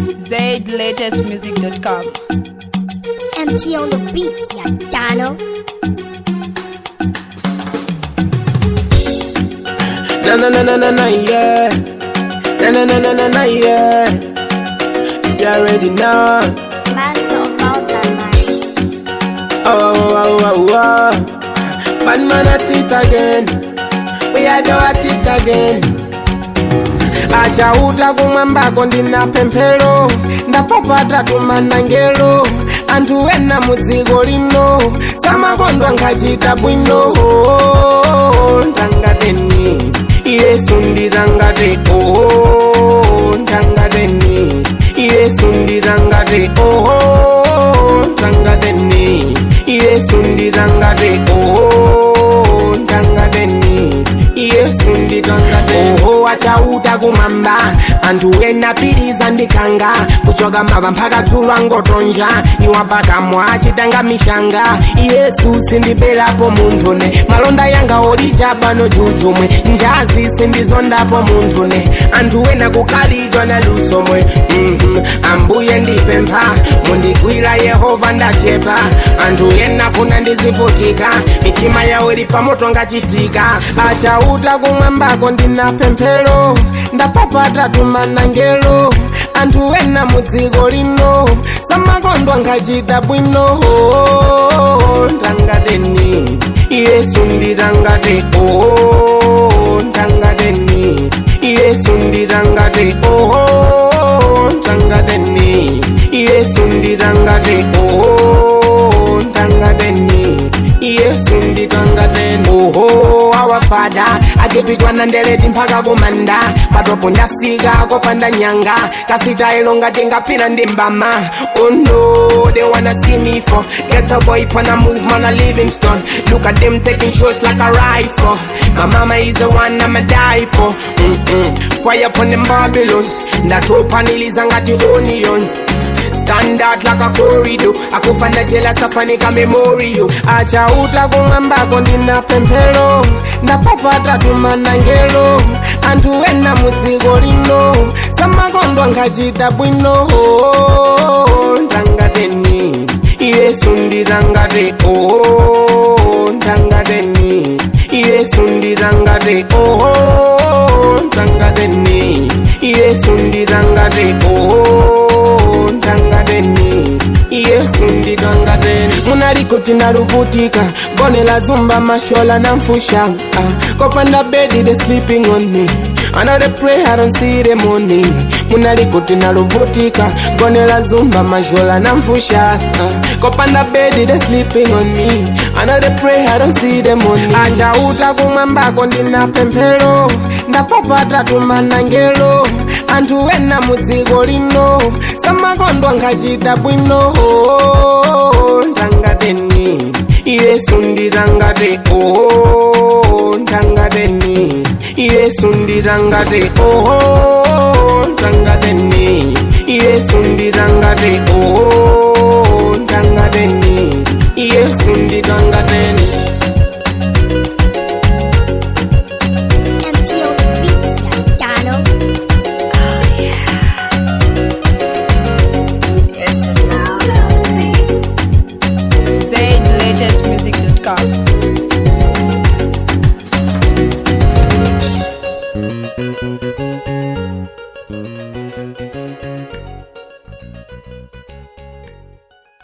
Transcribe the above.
ZLatestmusic.com. MT on the beat, ya Dano. Na na na na na na yeah. Na na na na na na yeah. You already know. Master of Mountain Life. Oh. Bad man at it again. We are do at it again. Acha uta kumamba kondina pempero. Ndapapata tumanangelo. Antu wena muzigo lino. Sama kondwa nkachita bwino. Ntangateni Yesu nditangate ntangateni Yesu nditangate ntangateni Yesu nditangate ntangateni Yesu nditangate acha uta kumamba antu wena piriza ndikanga kuchoka mava mpaka dzulo angotonja iwapaka mwachitanga mishanga Yesu sindipelapo munthune malonda yanga olijabano jujumwe njazi sindizondapo munthune antu wena kukalijwa na lusomwe ambuye ndipempha mundigwira Yehova ndachepa antu wena funa ndizivutika mitima yawo ili pamoto ngachitika acha uta kumwambako ndina pemphero ndapapata tumanangelo antu wena mudziko lino samakondwa ngachita bwino ntangateni Yesu nditangate ntangateni Yesu nditangate ntangateni Yesu nditangate ntangateni Yesu nditangate our father akipitwa na ndeleti mpaka kumanda patopo ndasika kopanda nyanga kasita ilonga tingapira ndimbama oh no they wanna see me for get a boy pana move man a Livingstone look at them taking shots like a rifle my mama is the one I'ma die for fire upon them Babylons ndatopa nilizangati onions stand out like a corridor akufanda jela safani ka memorial acha uta kumwambako ndina pemphero ndapapata tumanangelo antu wena mudziko lino samakondwa ngachita bwino ntangateni Yesu nditangate ntangateni Yesu nditangate ntangateni Yesu nditangate ntangateni Yesu nditangate munalikuti naluvutika gone la zumba mashola na mfusha kopanda bedi they sleeping on me I know they pray I don't see the money munalikuti naluvutika gone la zumba mashola na mfusha kopanda bedi they sleeping on me I know they pray I don't see the money acha uta kumwambako ndina pemphero ndapapata tumanangelo antu wena mudziko lino samakondwa ngachita bwino ntangateni Yesu nditangate ntangateni Yesu nditangate ntangateni